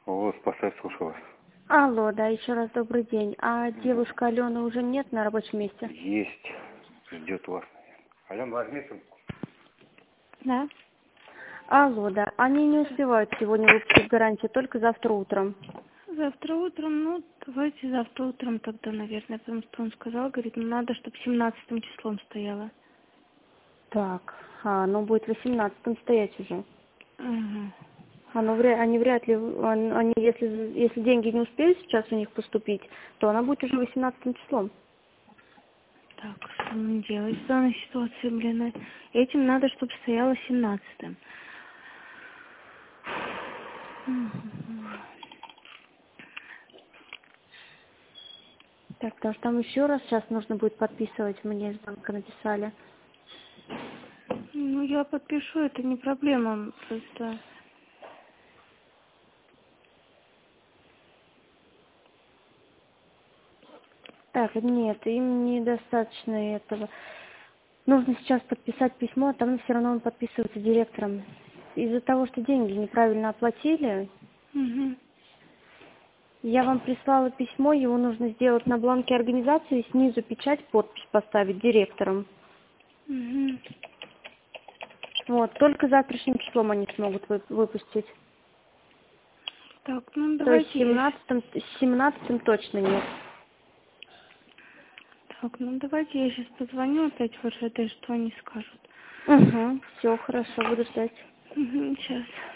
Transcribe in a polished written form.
О, спасай, слушаю вас. Алло, да, еще раз добрый день. А девушка Алена уже нет на рабочем месте? Есть. Ждет вас. Алена, возьми трубку. Да. Алло, да. Они не успевают сегодня выпустить гарантию, только завтра утром. Завтра утром, ну, давайте завтра утром тогда, наверное, потому что он сказал, говорит, ну, надо, чтобы 17 числом стояло. Так, оно будет 18-м стоять уже. Ага. Они вряд ли, они, если деньги не успеют сейчас у них поступить, то она будет уже 18-м числом. Так, что нам делать в данной ситуации, блин? Этим надо, чтобы стояло 17-м. Так, потому что там еще раз сейчас нужно будет подписывать, мне из банка написали. Ну, я подпишу, это не проблема, просто... Так, нет, им недостаточно этого. Нужно сейчас подписать письмо, а там все равно он подписывается директором. Из-за того, что деньги неправильно оплатили, Угу. я вам прислала письмо, его нужно сделать на бланке организации, снизу печать, подпись поставить директором. Угу. Вот, только завтрашним числом они смогут выпустить. Так, ну, То есть давайте... 17-м точно нет. Так, ну, давайте я сейчас позвоню опять в РЖД, что они скажут. Угу, все, хорошо, буду ждать. Угу, сейчас.